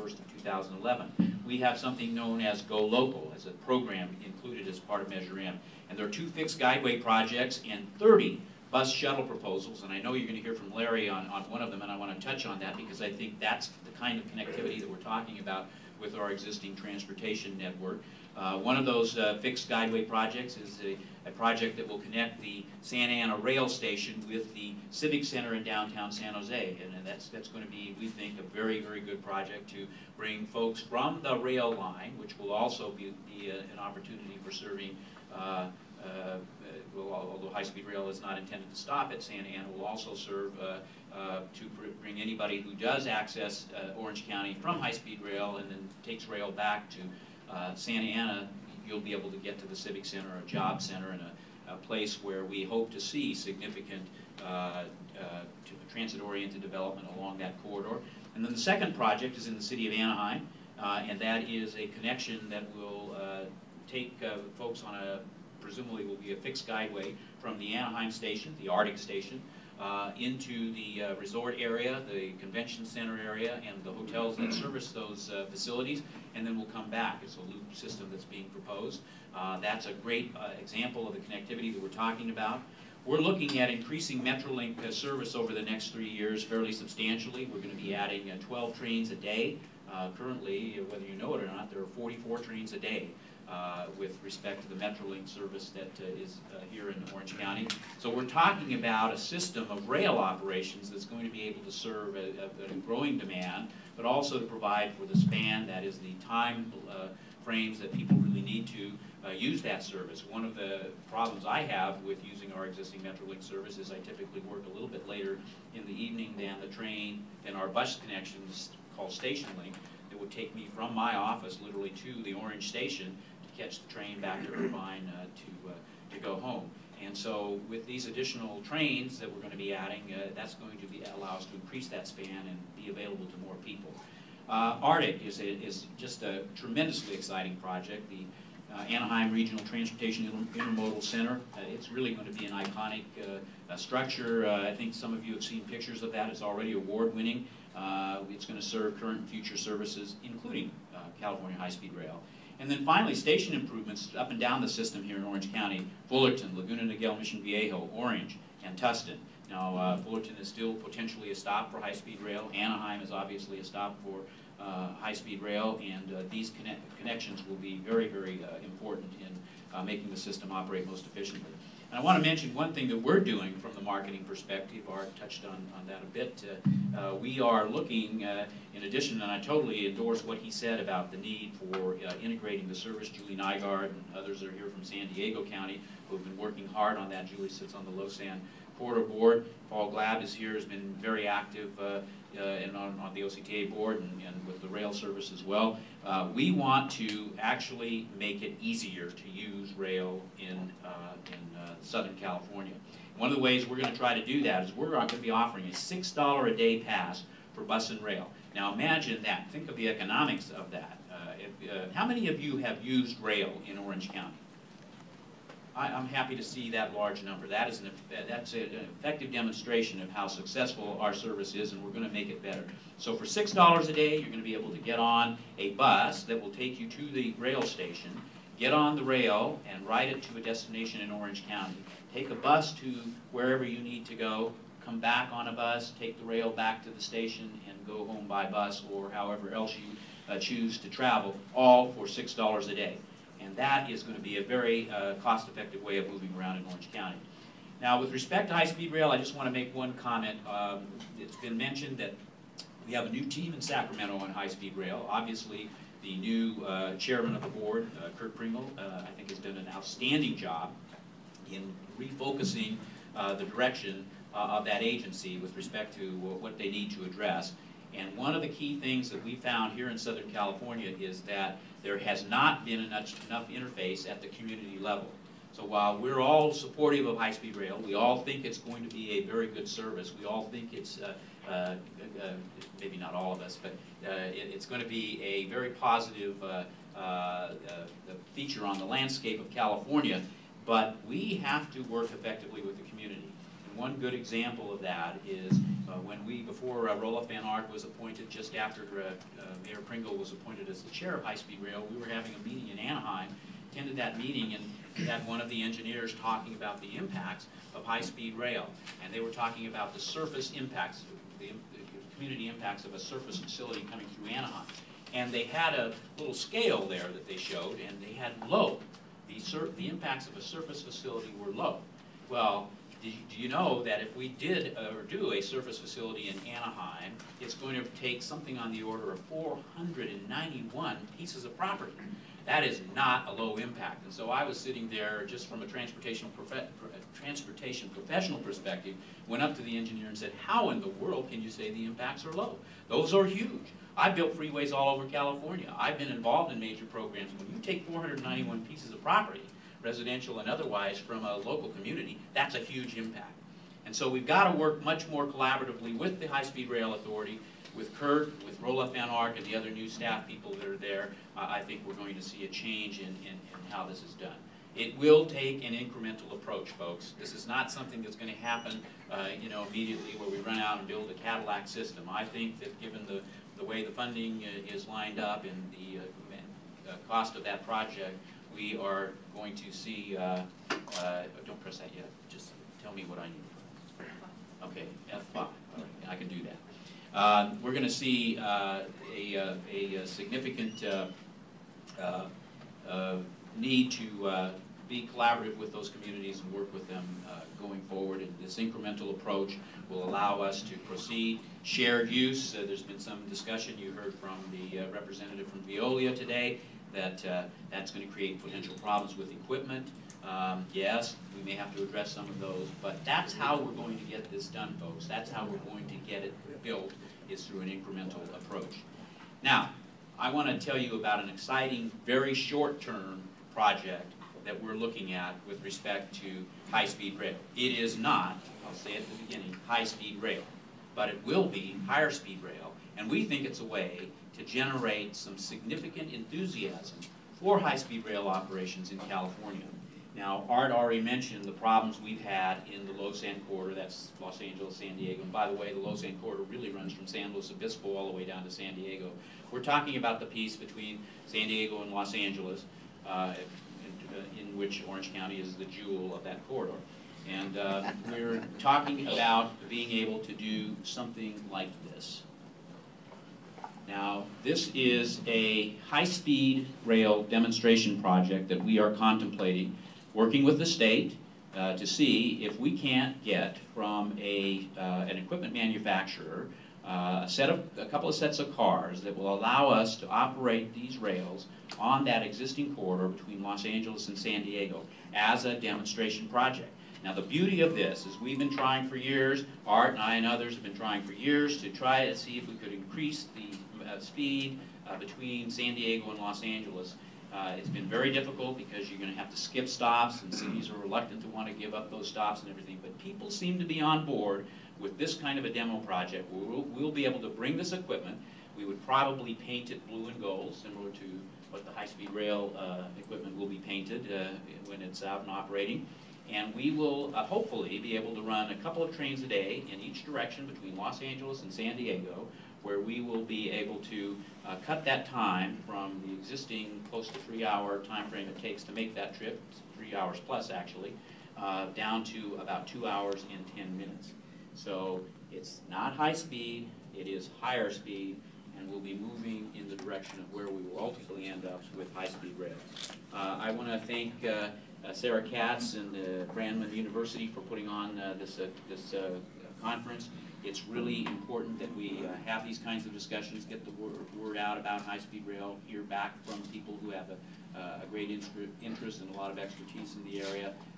1st of 2011. We have something known as Go Local as a program included as part of Measure M. And there are 2 fixed guideway projects and 30 bus shuttle proposals, and I know you're going to hear from Larry on one of them, and I want to touch on that because I think that's the kind of connectivity that we're talking about with our existing transportation network. One of those fixed guideway projects is a project that will connect the Santa Ana rail station with the Civic Center in downtown San Jose, and that's going to be, we think, a very, very good project to bring folks from the rail line, which will also be an opportunity for serving although high-speed rail is not intended to stop at Santa Ana, will also serve to bring anybody who does access Orange County from high-speed rail and then takes rail back to Santa Ana. You'll be able to get to the Civic Center, a job center, and a place where we hope to see significant transit-oriented development along that corridor. And then the second project is in the city of Anaheim, and that is a connection that will take folks on presumably will be a fixed guideway from the Anaheim station, the Arctic station, into the resort area, the convention center area, and the hotels that service those facilities, and then we'll come back. It's a loop system that's being proposed. That's a great example of the connectivity that we're talking about. We're looking at increasing Metrolink service over the next 3 years fairly substantially. We're going to be adding 12 trains a day. Currently, whether you know it or not, there are 44 trains a day with respect to the Metrolink service that is here in Orange County. So we're talking about a system of rail operations that's going to be able to serve a growing demand, but also to provide for the span, that is the time frames that people really need to use that service. One of the problems I have with using our existing Metrolink service is I typically work a little bit later in the evening than our bus connections called StationLink that would take me from my office literally to the Orange Station to catch the train back to Irvine to go home. And so with these additional trains that we're going to be adding, that's going to allow us to increase that span and be available to more people. Arctic is just a tremendously exciting project. The Anaheim Regional Transportation Intermodal Center. It's really going to be an iconic structure. I think some of you have seen pictures of that. It's already award-winning. It's going to serve current and future services, including California high-speed rail. And then finally, station improvements up and down the system here in Orange County: Fullerton, Laguna Niguel, Mission Viejo, Orange, and Tustin. Now, Fullerton is still potentially a stop for high-speed rail. Anaheim is obviously a stop for high-speed rail, and these connections will be very, very important in making the system operate most efficiently. And I want to mention one thing that we're doing from the marketing perspective. Art touched on that a bit. We are looking, in addition, and I totally endorse what he said about the need for integrating the service. Julie Nygaard and others are here from San Diego County who have been working hard on that. Julie sits on the Lausanne Corridor Board. Paul Glab is here, has been very active on the OCTA board and with the rail service as well. We want to actually make it easier to use rail in Southern California. One of the ways we're going to try to do that is we're going to be offering a $6 a day pass for bus and rail. Now imagine that. Think of the economics of that. How many of you have used rail in Orange County? I'm happy to see that large number. That's an effective demonstration of how successful our service is, and we're going to make it better. So for $6 a day, you're going to be able to get on a bus that will take you to the rail station, get on the rail, and ride it to a destination in Orange County. Take a bus to wherever you need to go, come back on a bus, take the rail back to the station, and go home by bus or however else you choose to travel, all for $6 a day. And that is going to be a very cost-effective way of moving around in Orange County. Now, with respect to high-speed rail, I just want to make one comment. It's been mentioned that we have a new team in Sacramento on high-speed rail. Obviously, the new chairman of the board, Kurt Pringle, I think has done an outstanding job in refocusing the direction of that agency with respect to what they need to address. And one of the key things that we found here in Southern California is that there has not been enough interface at the community level. So while we're all supportive of high-speed rail, we all think it's going to be a very good service. We all think it's, maybe not all of us, but it's going to be a very positive feature on the landscape of California. But we have to work effectively with the community. one good example of that is when before Roloff Van Ark was appointed, just after Mayor Pringle was appointed as the chair of High Speed Rail, we were having a meeting in Anaheim, attended that meeting, and we had one of the engineers talking about the impacts of high-speed rail. And they were talking about the surface impacts, the community impacts of a surface facility coming through Anaheim. And they had a little scale there that they showed, and they had low. The impacts of a surface facility were low. Well, do you know that if we did or do a surface facility in Anaheim, it's going to take something on the order of 491 pieces of property? That is not a low impact. And so I was sitting there just from a transportation professional perspective, went up to the engineer and said, how in the world can you say the impacts are low? Those are huge. I've built freeways all over California. I've been involved in major programs. When you take 491 pieces of property, residential and otherwise, from a local community, that's a huge impact. And so we've got to work much more collaboratively with the High Speed Rail Authority, with Kurt, with Roloff Van Ark, and the other new staff people that are there. I think we're going to see a change in how this is done. It will take an incremental approach, folks. This is not something that's going to happen immediately where we run out and build a Cadillac system. I think that given the way the funding is lined up and the cost of that project, we are going to see, don't press that yet, just tell me what I need. Okay, F5, all right, I can do that. We're going to see a significant need to be collaborative with those communities and work with them going forward. And this incremental approach will allow us to proceed. Shared use, there's been some discussion, you heard from the representative from Veolia today, that that's going to create potential problems with equipment. Yes, we may have to address some of those, but that's how we're going to get this done, folks. That's how we're going to get it built, is through an incremental approach. Now, I want to tell you about an exciting, very short-term project that we're looking at with respect to high-speed rail. It is not, I'll say at the beginning, high-speed rail, but it will be higher-speed rail, and we think it's a way to generate some significant enthusiasm for high-speed rail operations in California. Now, Art already mentioned the problems we've had in the Los-An corridor, that's Los Angeles, San Diego, and by the way, the Los-An corridor really runs from San Luis Obispo all the way down to San Diego. We're talking about the piece between San Diego and Los Angeles, in which Orange County is the jewel of that corridor. And we're talking about being able to do something like this. Now, this is a high-speed rail demonstration project that we are contemplating, working with the state to see if we can't get from an equipment manufacturer a couple of sets of cars that will allow us to operate these rails on that existing corridor between Los Angeles and San Diego as a demonstration project. Now, the beauty of this is we've been trying for years, Art and I and others have been trying for years to try to see if we could increase the speed between San Diego and Los Angeles. It's been very difficult because you're going to have to skip stops, and cities are reluctant to want to give up those stops and everything. But people seem to be on board with this kind of a demo project. We'll be able to bring this equipment. We would probably paint it blue and gold, similar to what the high-speed rail equipment will be painted when it's out and operating. And we will hopefully be able to run a couple of trains a day in each direction between Los Angeles and San Diego, where we will be able to cut that time from the existing close to 3-hour time frame it takes to make that trip, 3 hours plus actually, down to about 2 hours and 10 minutes. So it's not high speed, it is higher speed, and we'll be moving in the direction of where we will ultimately end up with high-speed rail. I want to thank Sarah Katz and Brandman University for putting on this conference. It's really important that we have these kinds of discussions, get the word out about high-speed rail, hear back from people who have a great interest and a lot of expertise in the area.